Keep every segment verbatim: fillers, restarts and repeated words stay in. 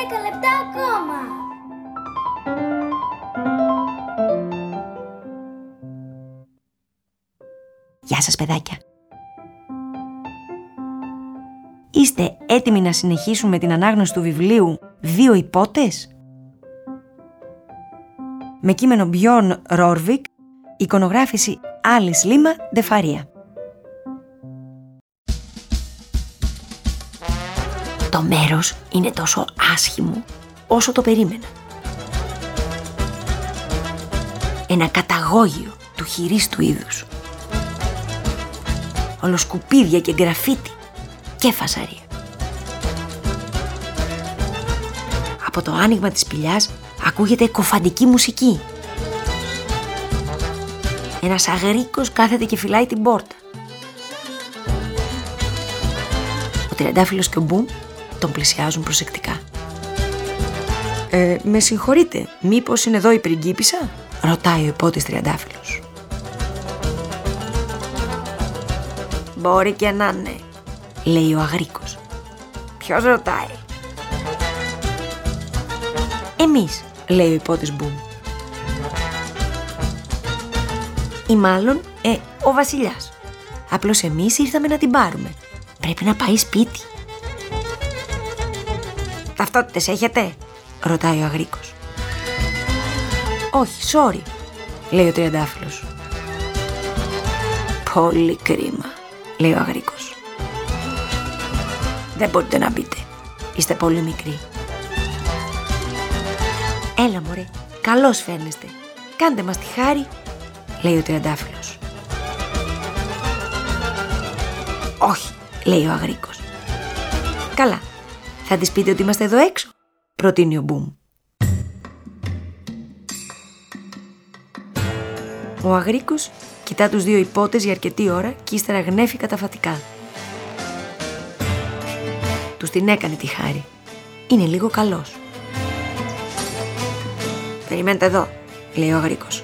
δέκα λεπτά ακόμα. Γεια σας παιδάκια. Είστε έτοιμοι να συνεχίσουμε την ανάγνωση του βιβλίου «Δύο υπότες»? Με κείμενο Μπιόρν Ρόρβικ, εικονογράφηση Άλις Λίμα Ντε Φαρία. Το μέρος είναι τόσο άσχημο όσο το περίμενα. Ένα καταγόγιο του χειρίστου είδους. Ολοσκουπίδια και γκραφίτι και φασαρία. Από το άνοιγμα της σπηλιάς ακούγεται κοφαντική μουσική. Ένας αγρίκος κάθεται και φυλάει την πόρτα. Ο Τριαντάφυλλος και ο Μπουμ τον πλησιάζουν προσεκτικά. Ε, με συγχωρείτε, μήπως είναι εδώ η πριγκίπισσα? Ρωτάει ο υπότης Τριαντάφυλλος. Μπορεί και να είναι, λέει ο αγρίκος. Ποιος ρωτάει? Εμείς, λέει ο υπότης Μπουμ. Ή μάλλον, ε, ο βασιλιάς. Απλώς εμείς ήρθαμε να την πάρουμε. Πρέπει να πάει σπίτι. Ταυτότητες έχετε? Ρωτάει ο αγρίκος. Όχι, sorry, λέει ο Τριαντάφυλλος. Πολύ κρίμα, λέει ο αγρίκος. Δεν μπορείτε να μπείτε, είστε πολύ μικροί. Έλα μωρέ, καλώς φαίνεστε. Κάντε μας τη χάρη, λέει ο Τριαντάφυλλος. Όχι, λέει ο αγρίκος. Καλά, θα της πείτε ότι είμαστε εδώ έξω, προτείνει ο Μπουμ. Ο αγρίκος κοιτά τους δύο υπότες για αρκετή ώρα και ύστερα γνέφει καταφατικά. Τους την έκανε τη χάρη. Είναι λίγο καλός. Περιμένετε εδώ, λέει ο αγρίκος.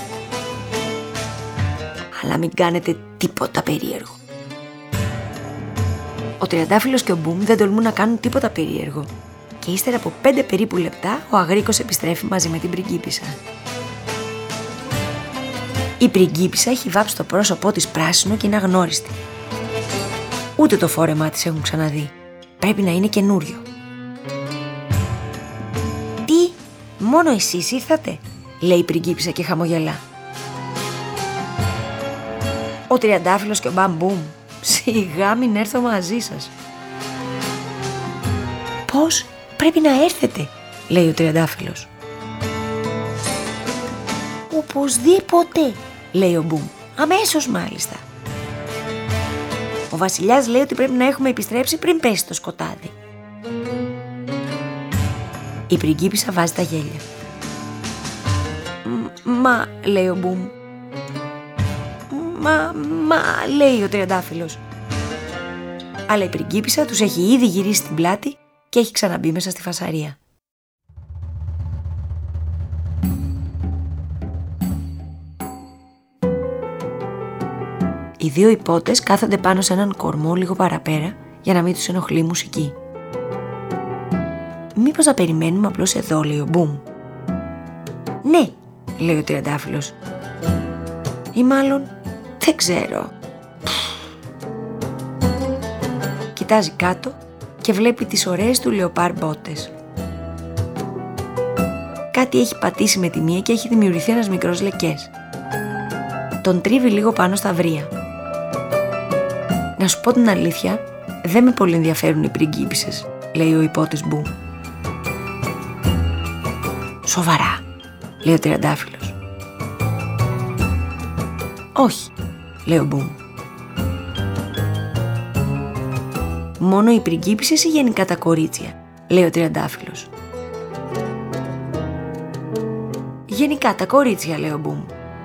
Αλλά μην κάνετε τίποτα περίεργο. Ο Τριαντάφυλλος και ο Μπουμ δεν τολμούν να κάνουν τίποτα περίεργο. Και ύστερα από πέντε περίπου λεπτά ο αγρίκος επιστρέφει μαζί με την πριγκίπισσα. Η πριγκίπισσα έχει βάψει το πρόσωπό της πράσινο και είναι αγνώριστη. Ούτε το φόρεμά της έχουν ξαναδεί. Πρέπει να είναι καινούριο. Τι, μόνο εσείς ήρθατε? Λέει η πριγκίπισσα και χαμογελά. Ο Τριαντάφυλλος και ο Μπαμ-Μπουμ. Σιγά μην έρθω μαζί σας. Πώς? Πρέπει να έρθετε, λέει ο Τριαντάφυλλος. Οπωσδήποτε, λέει ο Μπουμ. Αμέσως μάλιστα. Ο βασιλιάς λέει ότι πρέπει να έχουμε επιστρέψει πριν πέσει το σκοτάδι. Η πριγκίπισσα βάζει τα γέλια. Μα, λέει ο Μπουμ. Μα, μα, λέει ο Τριαντάφυλλος. Αλλά η πριγκίπισσα τους έχει ήδη γυρίσει την πλάτη και έχει ξαναμπεί μέσα στη φασαρία. Οι δύο υπότες κάθονται πάνω σε έναν κορμό λίγο παραπέρα για να μην τους ενοχλεί η μουσική. Μήπως να περιμένουμε απλώς εδώ, λέει ο Μπουμ. Ναι, λέει ο Τριαντάφυλλος. Ή μάλλον, δεν ξέρω. Κοιτάζει κάτω και βλέπει τις ωραίες του λεοπάρ μπότες. Κάτι έχει πατήσει με τη μία και έχει δημιουργηθεί ένας μικρός λεκές. Τον τρίβει λίγο πάνω στα βρύα. Να σου πω την αλήθεια, δεν με πολύ ενδιαφέρουν οι πριγκίπισσες, λέει ο υπότης Μπουμ. Σοβαρά, λέει ο Τριαντάφυλλος. Όχι, λέει ο Μπουμ. Μόνο οι πριγκίπισσες ή γενικά τα κορίτσια, λέει ο Τριαντάφυλλος. Γενικά τα κορίτσια, λέει ο Μπουμ.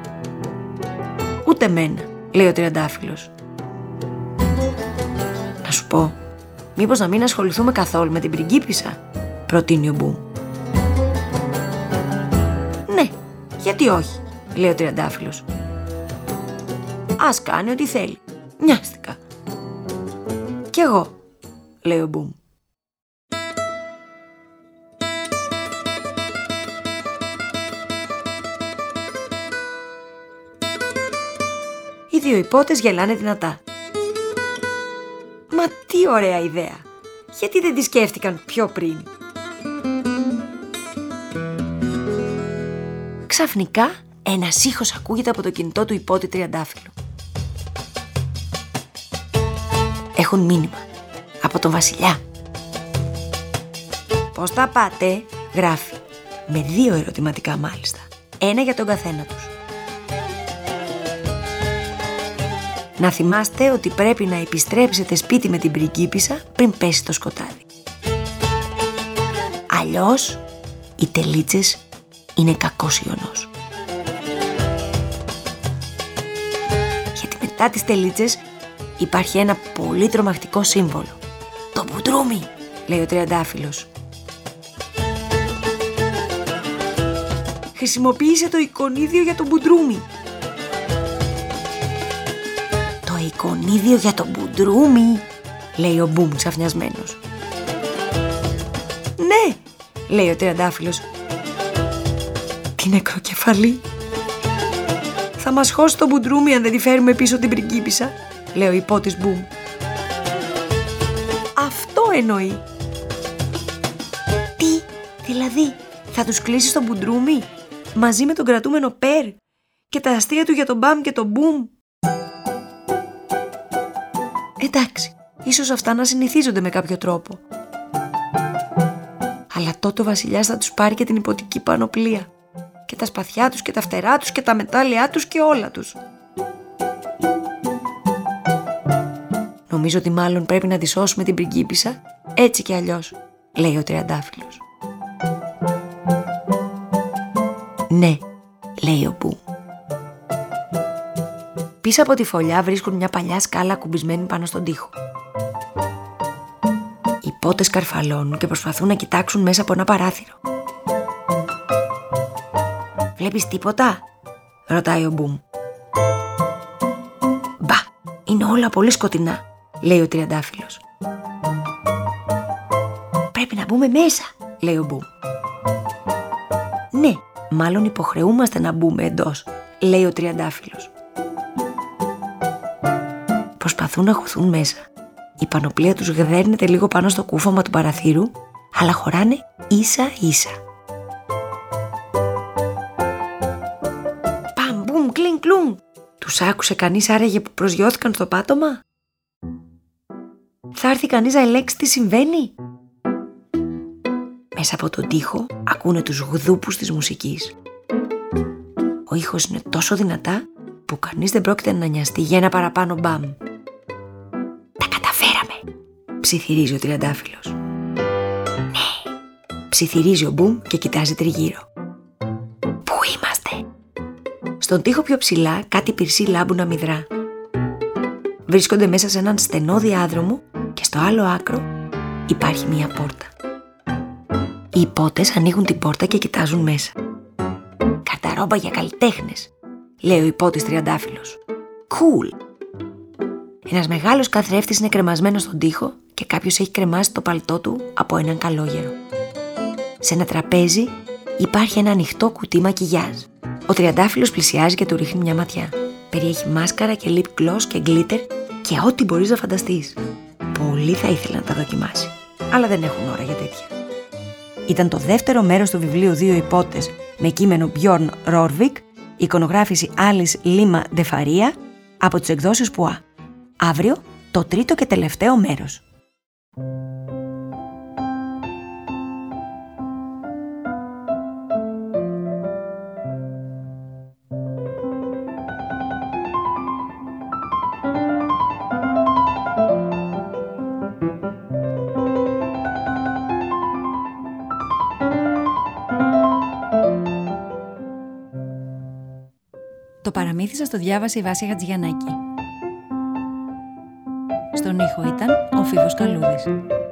Ούτε μένα, λέει ο Τριαντάφυλλος. Να σου πω, μήπως να μην ασχοληθούμε καθόλου με την πριγκίπισσα, προτείνει ο Μπουμ. Ναι, γιατί όχι, λέει ο Τριαντάφυλλος. Ας κάνει ό,τι θέλει, νοιάστηκα. Κι εγώ, λέει ο Μπουμ. δύο υπότες γελάνε δυνατά. Μα τι ωραία ιδέα! Γιατί δεν τη σκέφτηκαν πιο πριν? Ξαφνικά ένας ήχος ακούγεται από το κινητό του υπότη Τριαντάφυλλου. Έχουν μήνυμα από τον βασιλιά. «Πώς τα πάτε?» γράφει, με δύο ερωτηματικά μάλιστα, ένα για τον καθένα τους. Να θυμάστε ότι πρέπει να επιστρέψετε σπίτι με την πριγκίπισσα πριν πέσει το σκοτάδι. Αλλιώς οι τελίτσες είναι κακός ιονός. Γιατί μετά τις τελίτσες υπάρχει ένα πολύ τρομακτικό σύμβολο. Το μπουντρούμι, λέει ο Τριαντάφυλλος. Χρησιμοποίησε το εικονίδιο για το μπουντρούμι. Το εικονίδιο για το μπουντρούμι, λέει ο Μπουμ ξαφνιασμένος. Ναι, λέει ο Τριαντάφυλλος. Τι νεκροκεφαλή. Θα μας χώσει το μπουντρούμι αν δεν τη φέρουμε πίσω την πριγκίπισσα, λέει ο υπότης Μπουμ. Αυτό εννοεί. Τι, δηλαδή, θα τους κλείσεις το μπουντρούμι μαζί με τον κρατούμενο Περ και τα αστεία του για τον Μπαμ και τον Μπουμ? Εντάξει, ίσως αυτά να συνηθίζονται με κάποιο τρόπο. Αλλά τότε ο βασιλιάς θα τους πάρει και την υποτική πανοπλία και τα σπαθιά τους και τα φτερά τους και τα μετάλλια τους και όλα τους. Νομίζω ότι μάλλον πρέπει να τη σώσουμε την πριγκίπισσα έτσι και αλλιώς, λέει ο Τριαντάφυλλος. Ναι, λέει ο Μπουμ. Πίσω από τη φωλιά βρίσκουν μια παλιά σκάλα κουμπισμένη πάνω στον τοίχο. Οι υπότες καρφαλώνουν και προσπαθούν να κοιτάξουν μέσα από ένα παράθυρο. «Βλέπεις τίποτα?» ρωτάει ο Μπουμ. «Μπα, είναι όλα πολύ σκοτεινά», λέει ο Τριαντάφυλλος. «Πρέπει να μπούμε μέσα», λέει ο Μπουμ. «Ναι, μάλλον υποχρεούμαστε να μπούμε εντός», λέει ο Τριαντάφυλλος. Προσπαθούν να χωθούν μέσα. Η πανοπλία τους γδέρνεται λίγο πάνω στο κούφωμα του παραθύρου, αλλά χωράνε ίσα ίσα. Παμ, μπουμ, κλιν, κλουμ. Τους άκουσε κανείς άραγε που προσγειώθηκαν στο πάτωμα? Θα έρθει κανείς να ελέγξει τι συμβαίνει? Μέσα από τον τοίχο ακούνε τους γδούπους της μουσικής. Ο ήχος είναι τόσο δυνατά που κανείς δεν πρόκειται να νοιαστεί για ένα παραπάνω μπαμ. «Τα καταφέραμε», ψιθυρίζει ο Τριαντάφυλλος. «Ναι», ψιθυρίζει ο Μπουμ και κοιτάζει τριγύρω. «Πού είμαστε?» Στον τοίχο πιο ψηλά κάτι πυρσί λάμπουν αμυδρά. Βρίσκονται μέσα σε έναν στενό διάδρομο και στο άλλο άκρο υπάρχει μία πόρτα. Οι υπότες ανοίγουν την πόρτα και κοιτάζουν μέσα. «Καρταρόμπα για καλλιτέχνες», λέει ο υπότης Τριαντάφυλλος. «Cool». Ένας μεγάλος καθρέφτης είναι κρεμασμένος στον τοίχο και κάποιος έχει κρεμάσει το παλτό του από έναν καλόγερο. Σε ένα τραπέζι υπάρχει ένα ανοιχτό κουτί μακιγιάζ. Ο Τριαντάφυλλος πλησιάζει και του ρίχνει μια ματιά. Περιέχει μάσκαρα και lip gloss και glitter και ό,τι μπορείς να φανταστείς. Πολύ θα ήθελα να τα δοκιμάσει, αλλά δεν έχουν ώρα για τέτοια. Ήταν το δεύτερο μέρος του βιβλίου «Δύο υπότες» με κείμενο Björn Rorvik, εικονογράφηση Alice Lima de Faria από τις εκδόσεις Πουά. Αύριο το τρίτο και τελευταίο μέρος. Το παραμύθι σας το διάβασε η Βάσια Χατζηγιαννάκη. Στον ήχο ήταν ο Φίβος Καλούδης.